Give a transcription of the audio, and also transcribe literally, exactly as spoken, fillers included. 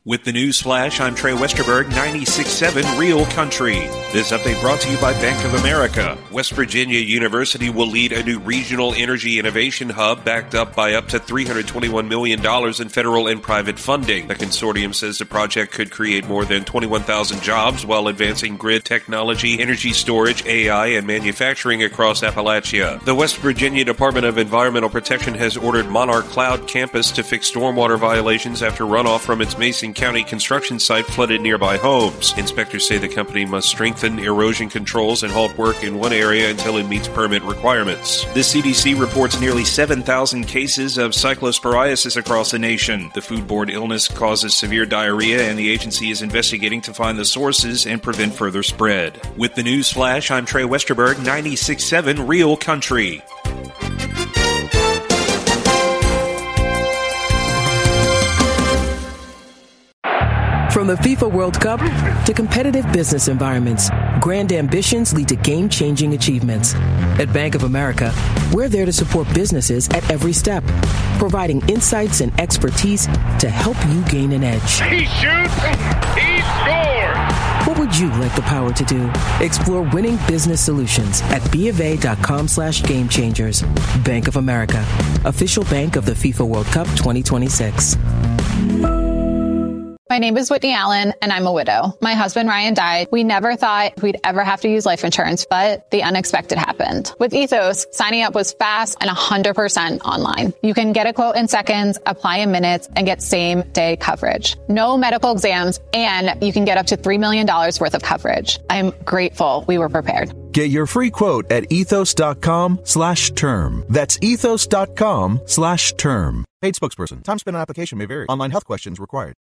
With the news flash, I'm Trey Westerberg, ninety-six point seven Real Country. This update brought to you by Bank of America. West Virginia University will lead a new regional energy innovation hub backed up by up to three hundred twenty-one million dollars in federal and private funding. The consortium says the project could create more than twenty-one thousand jobs while advancing grid technology, energy storage, A I, and manufacturing across Appalachia. The West Virginia Department of Environmental Protection has ordered Monarch Cloud Campus to fix stormwater violations after runoff from its Mason County construction site flooded nearby homes. Inspectors say the company must strengthen erosion controls and halt work in one area until it meets permit requirements. The C D C reports nearly seven thousand cases of cyclosporiasis across the nation. The foodborne illness causes severe diarrhea, and the agency is investigating to find the sources and prevent further spread. With the news flash, I'm Trey Westerberg, ninety-six point seven Real Country. From the FIFA World Cup to competitive business environments, grand ambitions lead to game-changing achievements. At Bank of America, we're there to support businesses at every step, providing insights and expertise to help you gain an edge. He shoots, he scores! What would you like the power to do? Explore winning business solutions at bofa.com slash game changers. Bank of America, official bank of the FIFA World Cup twenty twenty-six. My name is Whitney Allen, and I'm a widow. My husband, Ryan, died. We never thought we'd ever have to use life insurance, but the unexpected happened. With Ethos, signing up was fast and one hundred percent online. You can get a quote in seconds, apply in minutes, and get same-day coverage. No medical exams, and you can get up to three million dollars worth of coverage. I'm grateful we were prepared. Get your free quote at ethos.com slash term. That's ethos.com slash term. Paid spokesperson. Time spent on application may vary. Online health questions required.